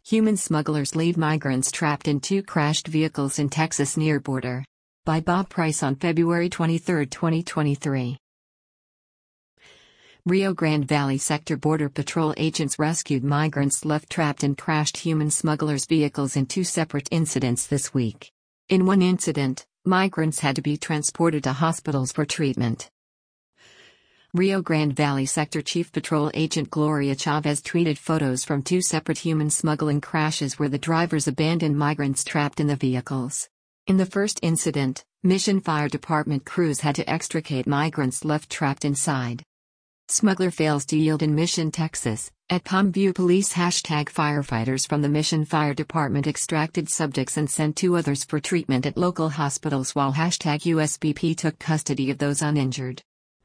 Human smugglers leave migrants trapped in two crashed vehicles in Texas near border. By Bob Price on February 23, 2023. Rio Grande Valley Sector Border Patrol agents rescued migrants left trapped in crashed human smugglers' vehicles in two separate incidents this week. In one incident, migrants had to be transported to hospitals for treatment. Rio Grande Valley Sector Chief Patrol Agent Gloria Chavez tweeted photos from two separate human smuggling crashes where the drivers abandoned migrants trapped in the vehicles. In the first incident, Mission Fire Department crews had to extricate migrants left trapped inside. Smuggler fails to yield in Mission, Texas. At Palmview Police #firefighters from the Mission Fire Department extracted subjects and sent two others for treatment at local hospitals while #USBP took custody of those uninjured.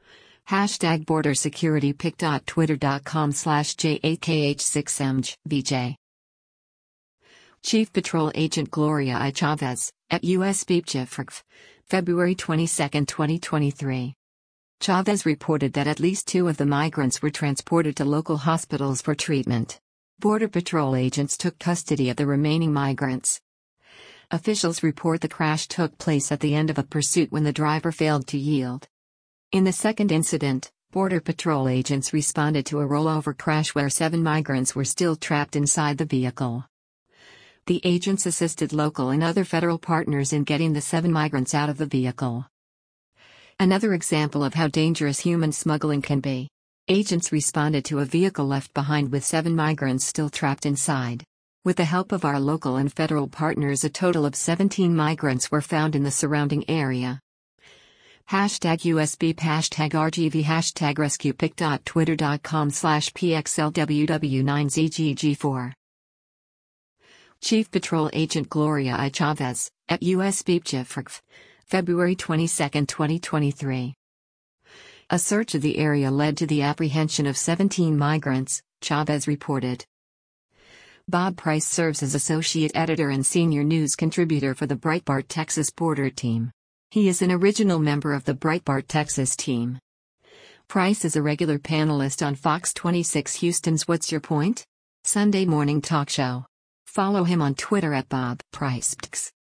#bordersecuritypic.twitter.com/JAKH6MJ. Chief Patrol Agent Gloria I. Chavez, at USBP, February 22, 2023. Chavez reported that at least two of the migrants were transported to local hospitals for treatment. Border Patrol agents took custody of the remaining migrants. Officials report the crash took place at the end of a pursuit when the driver failed to yield. In the second incident, Border Patrol agents responded to a rollover crash where 7 migrants were still trapped inside the vehicle. The agents assisted local and other federal partners in getting the 7 migrants out of the vehicle. Another example of how dangerous human smuggling can be. Agents responded to a vehicle left behind with 7 migrants still trapped inside. With the help of our local and federal partners, a total of 17 migrants were found in the surrounding area. #USBP #RGV #rescuepic.twitter.com/PXLWW9ZGG4. Chief Patrol Agent Gloria I. Chavez, at USBP, February 22, 2023. A search of the area led to the apprehension of 17 migrants, Chavez reported. Bob Price serves as associate editor and senior news contributor for the Breitbart Texas Border Team. He is an original member of the Breitbart Texas team. Price is a regular panelist on Fox 26 Houston's What's Your Point? Sunday morning talk show. Follow him on Twitter at Bob Price.